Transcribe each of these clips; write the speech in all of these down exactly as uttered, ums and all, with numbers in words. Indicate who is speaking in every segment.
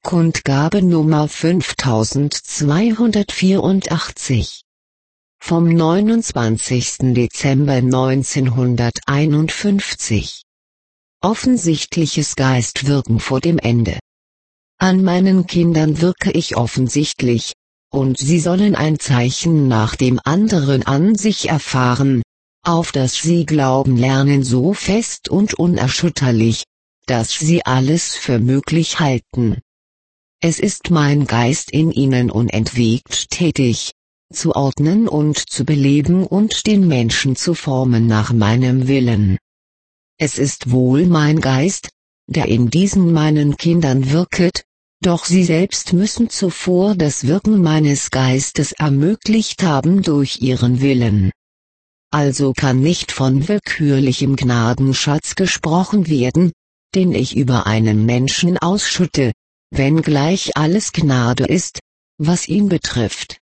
Speaker 1: Kundgabe Nummer fünftausendzweihundertvierundachtzig vom neunundzwanzigsten Dezember neunzehnhunderteinundfünfzig. Offensichtliches Geistwirken vor dem Ende. An meinen Kindern wirke ich offensichtlich, und sie sollen ein Zeichen nach dem anderen an sich erfahren, auf das sie glauben lernen so fest und unerschütterlich, dass sie alles für möglich halten. Es ist mein Geist in ihnen unentwegt tätig, zu ordnen und zu beleben und den Menschen zu formen nach meinem Willen. Es ist wohl mein Geist, der in diesen meinen Kindern wirket, doch sie selbst müssen zuvor das Wirken meines Geistes ermöglicht haben durch ihren Willen. Also kann nicht von willkürlichem Gnadenschatz gesprochen werden, den ich über einen Menschen ausschütte, wenngleich alles Gnade ist, was ihn betrifft.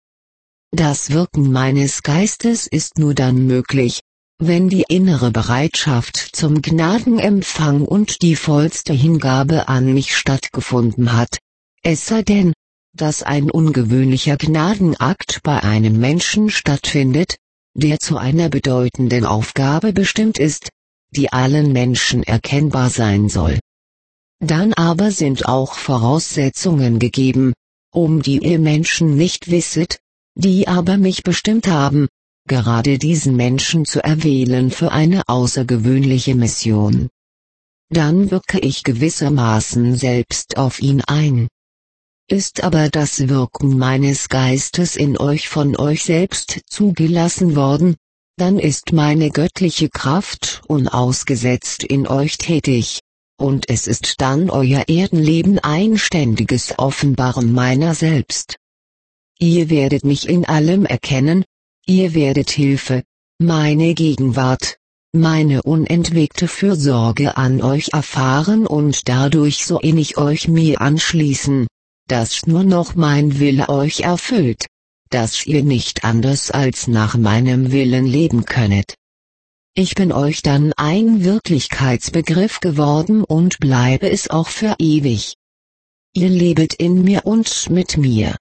Speaker 1: Das Wirken meines Geistes ist nur dann möglich, wenn die innere Bereitschaft zum Gnadenempfang und die vollste Hingabe an mich stattgefunden hat, es sei denn, dass ein ungewöhnlicher Gnadenakt bei einem Menschen stattfindet, der zu einer bedeutenden Aufgabe bestimmt ist, die allen Menschen erkennbar sein soll. Dann aber sind auch Voraussetzungen gegeben, um die ihr Menschen nicht wisset, die aber mich bestimmt haben, gerade diesen Menschen zu erwählen für eine außergewöhnliche Mission. Dann wirke ich gewissermaßen selbst auf ihn ein. Ist aber das Wirken meines Geistes in euch von euch selbst zugelassen worden, dann ist meine göttliche Kraft unausgesetzt in euch tätig, und es ist dann euer Erdenleben ein ständiges Offenbaren meiner selbst. Ihr werdet mich in allem erkennen, ihr werdet Hilfe, meine Gegenwart, meine unentwegte Fürsorge an euch erfahren und dadurch so innig euch mir anschließen, dass nur noch mein Wille euch erfüllt, dass ihr nicht anders als nach meinem Willen leben könnet. Ich bin euch dann ein Wirklichkeitsbegriff geworden und bleibe es auch für ewig. Ihr lebet in mir und mit mir.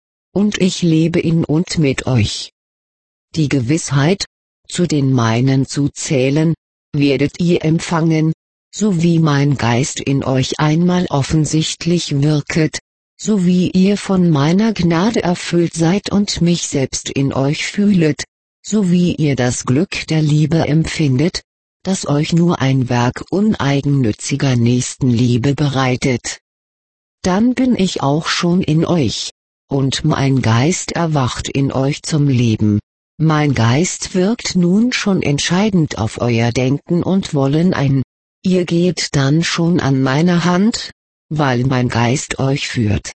Speaker 1: Und ich lebe in und mit euch. Die Gewissheit, zu den meinen zu zählen, werdet ihr empfangen, so wie mein Geist in euch einmal offensichtlich wirket, so wie ihr von meiner Gnade erfüllt seid und mich selbst in euch fühlet, so wie ihr das Glück der Liebe empfindet, das euch nur ein Werk uneigennütziger Nächstenliebe bereitet. Dann bin ich auch schon in euch, und mein Geist erwacht in euch zum Leben. Mein Geist wirkt nun schon entscheidend auf euer Denken und Wollen ein, ihr geht dann schon an meiner Hand, weil mein Geist euch führt.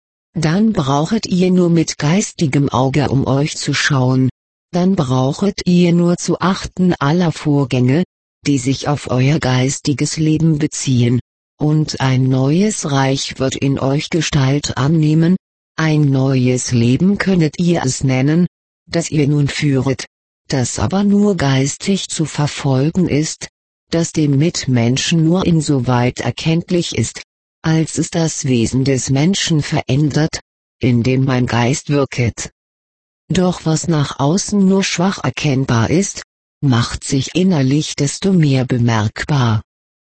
Speaker 1: Dann brauchet ihr nur mit geistigem Auge um euch zu schauen, dann brauchet ihr nur zu achten aller Vorgänge, die sich auf euer geistiges Leben beziehen, und ein neues Reich wird in euch Gestalt annehmen, ein neues Leben könnet ihr es nennen, das ihr nun führet, das aber nur geistig zu verfolgen ist, das dem Mitmenschen nur insoweit erkenntlich ist, als es das Wesen des Menschen verändert, in dem mein Geist wirket. Doch was nach außen nur schwach erkennbar ist, macht sich innerlich desto mehr bemerkbar.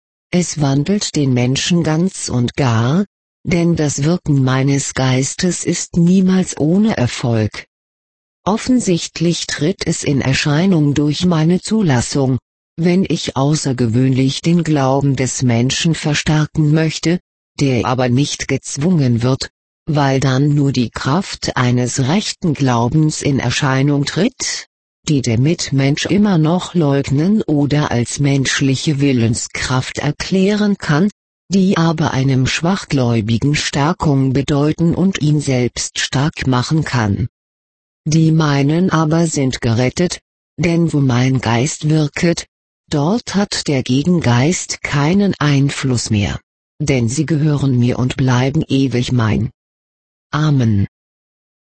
Speaker 1: Es wandelt den Menschen ganz und gar, denn das Wirken meines Geistes ist niemals ohne Erfolg. Offensichtlich tritt es in Erscheinung durch meine Zulassung, wenn ich außergewöhnlich den Glauben des Menschen verstärken möchte, der aber nicht gezwungen wird, weil dann nur die Kraft eines rechten Glaubens in Erscheinung tritt, die der Mitmensch immer noch leugnen oder als menschliche Willenskraft erklären kann, die aber einem Schwachgläubigen Stärkung bedeuten und ihn selbst stark machen kann. Die meinen aber sind gerettet, denn wo mein Geist wirket, dort hat der Gegengeist keinen Einfluss mehr, denn sie gehören mir und bleiben ewig mein. Amen.